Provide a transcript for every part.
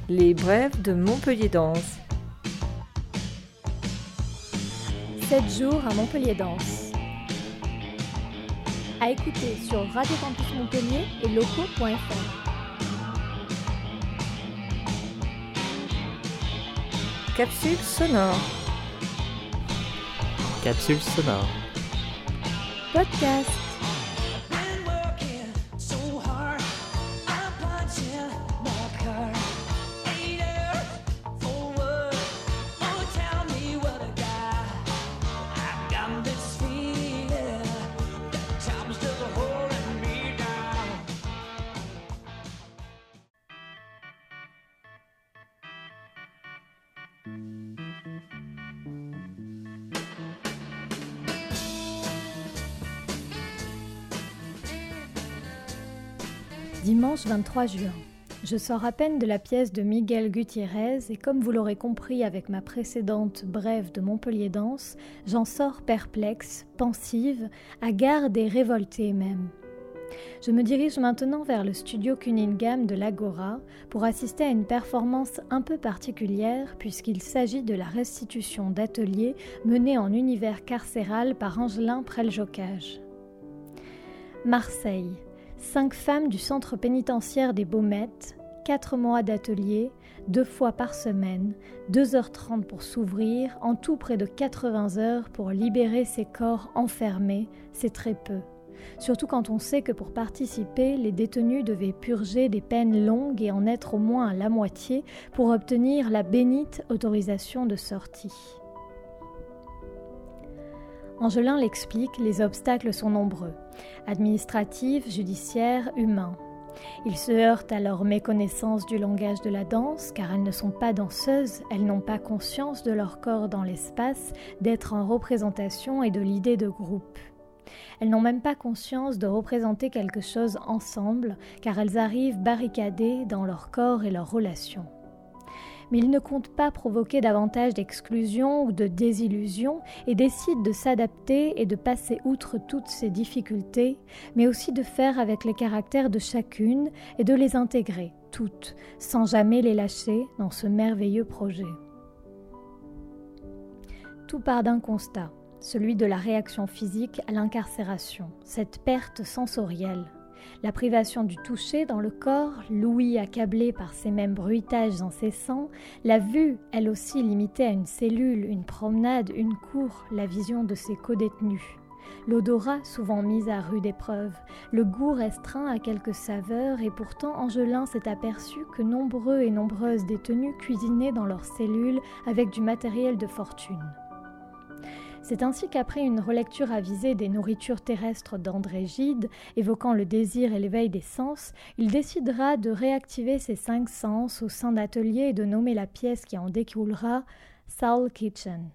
Les Brèves de Montpellier Danse. 7 jours à Montpellier Danse. À écouter sur Radio Campus Montpellier et locaux.fr. Capsule sonore. Capsule sonore. Podcast. Dimanche 23 juin. Je sors à peine de la pièce de Miguel Gutiérrez et comme vous l'aurez compris avec ma précédente brève de Montpellier Danse, j'en sors perplexe, pensive, hagarde et révoltée même. Je me dirige maintenant vers le studio Cunningham de l'Agora pour assister à une performance un peu particulière puisqu'il s'agit de la restitution d'ateliers menés en univers carcéral par Angelin Preljocage. Marseille. 5 femmes du centre pénitentiaire des Baumettes, 4 mois d'atelier, 2 fois par semaine, 2h30 pour s'ouvrir, en tout près de 80 heures pour libérer ces corps enfermés, c'est très peu. Surtout quand on sait que pour participer, les détenus devaient purger des peines longues et en être au moins à la moitié pour obtenir la bénite autorisation de sortie. Angelin l'explique, les obstacles sont nombreux, administratifs, judiciaires, humains. Ils se heurtent à leur méconnaissance du langage de la danse, car elles ne sont pas danseuses, elles n'ont pas conscience de leur corps dans l'espace, d'être en représentation et de l'idée de groupe. Elles n'ont même pas conscience de représenter quelque chose ensemble, car elles arrivent barricadées dans leur corps et leurs relations. Mais ils ne comptent pas provoquer davantage d'exclusion ou de désillusion et décident de s'adapter et de passer outre toutes ces difficultés, mais aussi de faire avec les caractères de chacune et de les intégrer, toutes, sans jamais les lâcher dans ce merveilleux projet. Tout part d'un constat, celui de la réaction physique à l'incarcération, cette perte sensorielle. La privation du toucher dans le corps, l'ouïe accablée par ces mêmes bruitages incessants, la vue, elle aussi limitée à une cellule, une promenade, une cour, la vision de ses codétenus. L'odorat souvent mis à rude épreuve, le goût restreint à quelques saveurs et pourtant Angelin s'est aperçu que nombreux et nombreuses détenus cuisinaient dans leurs cellules avec du matériel de fortune. C'est ainsi qu'après une relecture avisée des nourritures terrestres d'André Gide, évoquant le désir et l'éveil des sens, il décidera de réactiver ses 5 sens au sein d'ateliers et de nommer la pièce qui en découlera Soul Kitchen.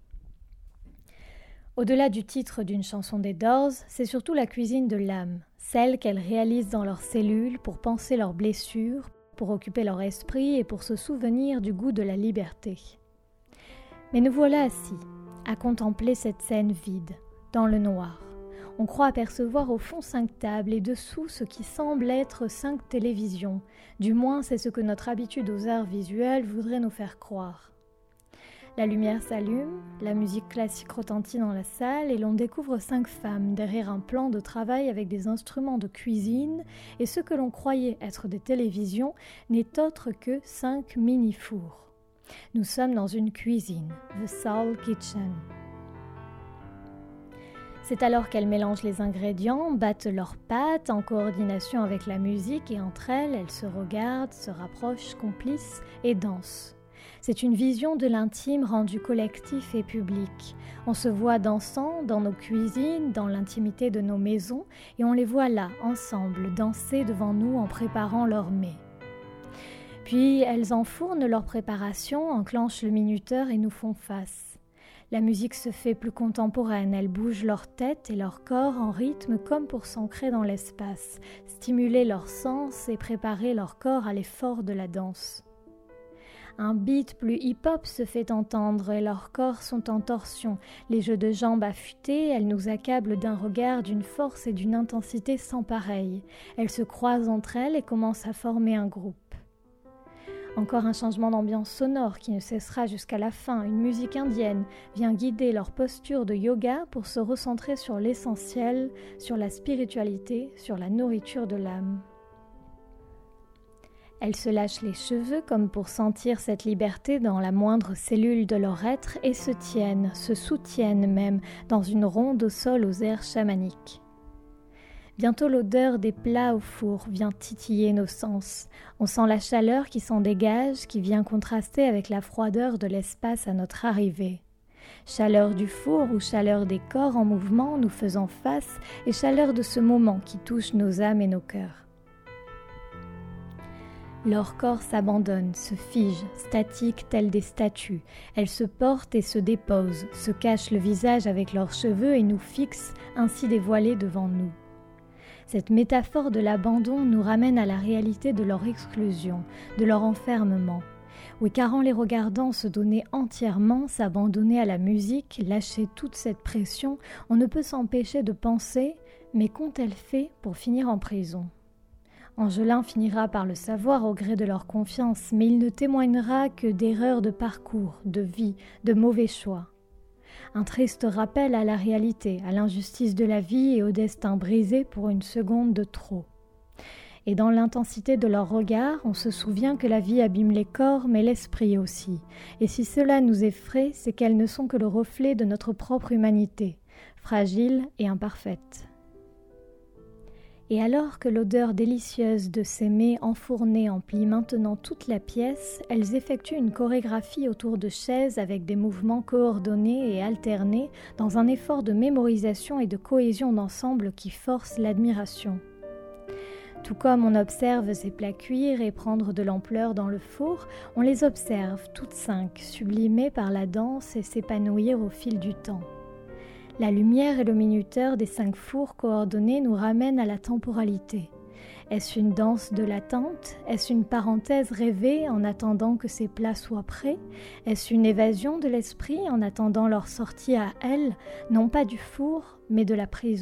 Au-delà du titre d'une chanson des Doors, c'est surtout la cuisine de l'âme, celle qu'elles réalisent dans leurs cellules pour panser leurs blessures, pour occuper leur esprit et pour se souvenir du goût de la liberté. Mais nous voilà assis, à contempler cette scène vide, dans le noir. On croit apercevoir au fond 5 tables et dessous ce qui semble être 5 télévisions. Du moins, c'est ce que notre habitude aux arts visuels voudrait nous faire croire. La lumière s'allume, la musique classique retentit dans la salle et l'on découvre 5 femmes derrière un plan de travail avec des instruments de cuisine et ce que l'on croyait être des télévisions n'est autre que 5 mini-fours. Nous sommes dans une cuisine, The Soul Kitchen. C'est alors qu'elles mélangent les ingrédients, battent leurs pâtes en coordination avec la musique et entre elles, elles se regardent, se rapprochent, complices et dansent. C'est une vision de l'intime rendue collectif et public. On se voit dansant dans nos cuisines, dans l'intimité de nos maisons et on les voit là, ensemble, danser devant nous en préparant leur mets. Puis elles enfournent leur préparation, enclenchent le minuteur et nous font face. La musique se fait plus contemporaine, elles bougent leur tête et leur corps en rythme comme pour s'ancrer dans l'espace, stimuler leurs sens et préparer leur corps à l'effort de la danse. Un beat plus hip-hop se fait entendre et leurs corps sont en torsion. Les jeux de jambes affûtés, elles nous accablent d'un regard, d'une force et d'une intensité sans pareil. Elles se croisent entre elles et commencent à former un groupe. Encore un changement d'ambiance sonore qui ne cessera jusqu'à la fin. Une musique indienne vient guider leur posture de yoga pour se recentrer sur l'essentiel, sur la spiritualité, sur la nourriture de l'âme. Elles se lâchent les cheveux comme pour sentir cette liberté dans la moindre cellule de leur être et se tiennent, se soutiennent même dans une ronde au sol aux airs chamaniques. Bientôt l'odeur des plats au four vient titiller nos sens. On sent la chaleur qui s'en dégage, qui vient contraster avec la froideur de l'espace à notre arrivée. Chaleur du four ou chaleur des corps en mouvement nous faisant face et chaleur de ce moment qui touche nos âmes et nos cœurs. Leurs corps s'abandonnent, se figent, statiques tels des statues. Elles se portent et se déposent, se cachent le visage avec leurs cheveux et nous fixent, ainsi dévoilés devant nous. Cette métaphore de l'abandon nous ramène à la réalité de leur exclusion, de leur enfermement. Oui, car en les regardant se donner entièrement, s'abandonner à la musique, lâcher toute cette pression, on ne peut s'empêcher de penser « mais qu'ont-elles fait pour finir en prison ?» Angelin finira par le savoir au gré de leur confiance, mais il ne témoignera que d'erreurs de parcours, de vie, de mauvais choix. Un triste rappel à la réalité, à l'injustice de la vie et au destin brisé pour une seconde de trop. Et dans l'intensité de leur regard, on se souvient que la vie abîme les corps, mais l'esprit aussi. Et si cela nous effraie, c'est qu'elles ne sont que le reflet de notre propre humanité, fragile et imparfaite. Et alors que l'odeur délicieuse de ces mets enfournés emplit maintenant toute la pièce, elles effectuent une chorégraphie autour de chaises avec des mouvements coordonnés et alternés dans un effort de mémorisation et de cohésion d'ensemble qui force l'admiration. Tout comme on observe ces plats cuire et prendre de l'ampleur dans le four, on les observe toutes cinq, sublimées par la danse et s'épanouir au fil du temps. La lumière et le minuteur des 5 fours coordonnés nous ramènent à la temporalité. Est-ce une danse de l'attente ? Est-ce une parenthèse rêvée en attendant que ces plats soient prêts ? Est-ce une évasion de l'esprit en attendant leur sortie à elles, non pas du four, mais de la prison ?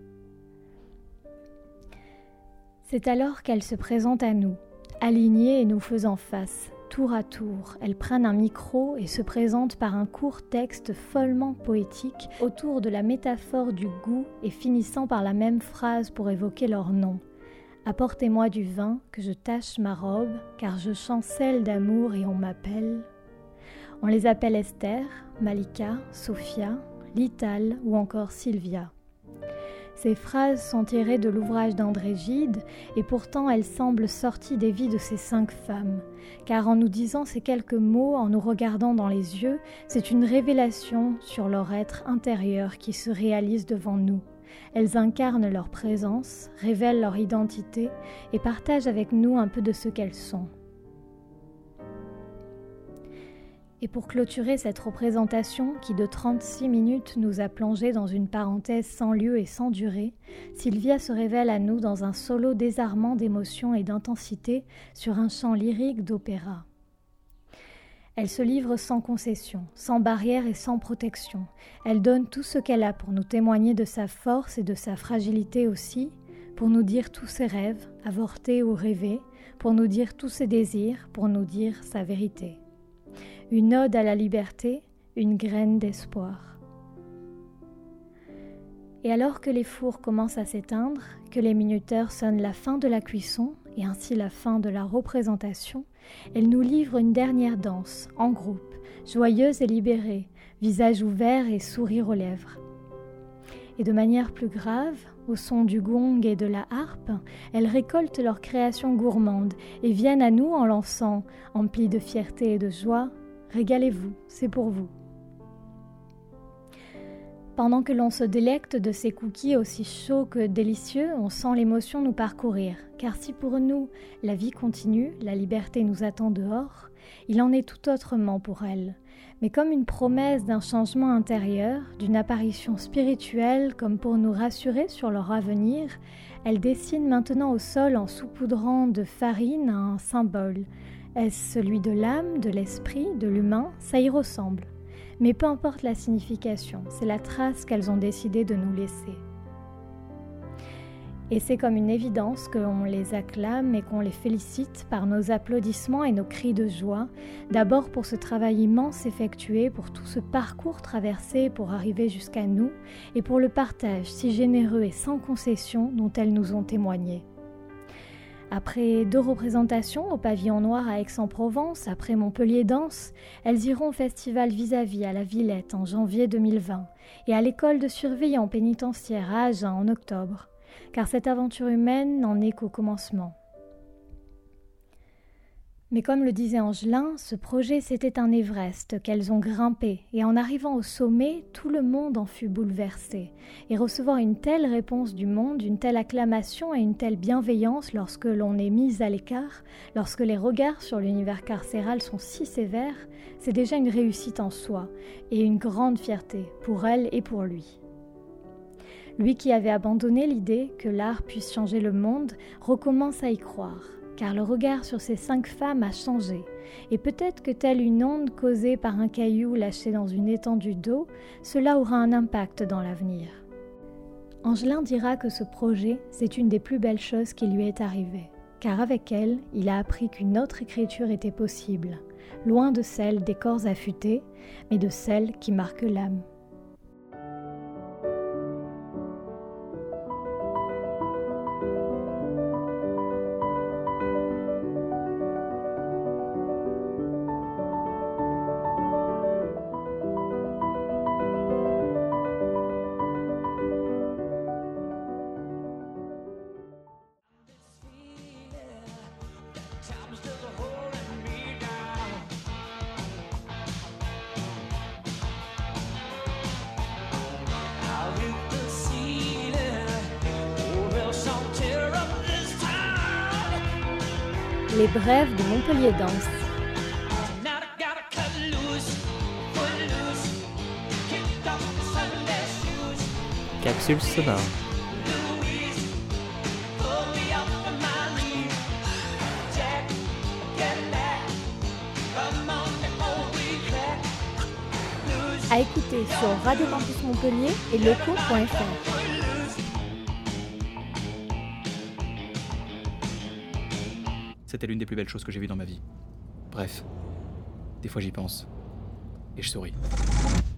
C'est alors qu'elles se présentent à nous, alignées et nous faisant face. Tour à tour, elles prennent un micro et se présentent par un court texte follement poétique autour de la métaphore du goût et finissant par la même phrase pour évoquer leur nom. « Apportez-moi du vin, que je tâche ma robe, car je chancelle d'amour et on m'appelle. » On les appelle Esther, Malika, Sophia, Lital ou encore Sylvia. Ces phrases sont tirées de l'ouvrage d'André Gide et pourtant elles semblent sorties des vies de ces 5 femmes. Car en nous disant ces quelques mots, en nous regardant dans les yeux, c'est une révélation sur leur être intérieur qui se réalise devant nous. Elles incarnent leur présence, révèlent leur identité et partagent avec nous un peu de ce qu'elles sont. Et pour clôturer cette représentation qui de 36 minutes nous a plongés dans une parenthèse sans lieu et sans durée, Sylvia se révèle à nous dans un solo désarmant d'émotion et d'intensité sur un chant lyrique d'opéra. Elle se livre sans concession, sans barrière et sans protection. Elle donne tout ce qu'elle a pour nous témoigner de sa force et de sa fragilité aussi, pour nous dire tous ses rêves, avortés ou rêvés, pour nous dire tous ses désirs, pour nous dire sa vérité. Une ode à la liberté, une graine d'espoir. Et alors que les fours commencent à s'éteindre, que les minuteurs sonnent la fin de la cuisson et ainsi la fin de la représentation, elle nous livre une dernière danse, en groupe, joyeuse et libérée, visage ouvert et sourire aux lèvres. Et de manière plus grave, au son du gong et de la harpe, elles récoltent leur création gourmande et viennent à nous en lançant, emplies de fierté et de joie, « Régalez-vous, c'est pour vous ». Pendant que l'on se délecte de ces cookies aussi chauds que délicieux, on sent l'émotion nous parcourir. Car si pour nous, la vie continue, la liberté nous attend dehors, il en est tout autrement pour elles. Mais comme une promesse d'un changement intérieur, d'une apparition spirituelle, comme pour nous rassurer sur leur avenir, elles dessinent maintenant au sol en saupoudrant de farine un symbole. Est-ce celui de l'âme, de l'esprit, de l'humain ? Ça y ressemble. Mais peu importe la signification, c'est la trace qu'elles ont décidé de nous laisser. Et c'est comme une évidence qu'on les acclame et qu'on les félicite par nos applaudissements et nos cris de joie, d'abord pour ce travail immense effectué, pour tout ce parcours traversé pour arriver jusqu'à nous, et pour le partage si généreux et sans concession dont elles nous ont témoigné. Après 2 représentations au Pavillon Noir à Aix-en-Provence, après Montpellier Danse, elles iront au festival Vis-à-Vis à la Villette en janvier 2020 et à l'école de surveillants pénitentiaires à Agen en octobre. Car cette aventure humaine n'en est qu'au commencement. Mais comme le disait Angelin, ce projet c'était un Everest qu'elles ont grimpé, et en arrivant au sommet, tout le monde en fut bouleversé, et recevoir une telle réponse du monde, une telle acclamation et une telle bienveillance lorsque l'on est mise à l'écart, lorsque les regards sur l'univers carcéral sont si sévères, c'est déjà une réussite en soi, et une grande fierté pour elle et pour lui. Lui qui avait abandonné l'idée que l'art puisse changer le monde recommence à y croire, car le regard sur ces 5 femmes a changé, et peut-être que telle une onde causée par un caillou lâché dans une étendue d'eau, cela aura un impact dans l'avenir. Angelin dira que ce projet, c'est une des plus belles choses qui lui est arrivée, car avec elle, il a appris qu'une autre écriture était possible, loin de celle des corps affûtés, mais de celle qui marque l'âme. Les brèves de Montpellier Danse. Capsule sonore. À écouter sur Radio Campus Montpellier et leco.fr. C'était l'une des plus belles choses que j'ai vues dans ma vie. Bref, des fois j'y pense. Et je souris.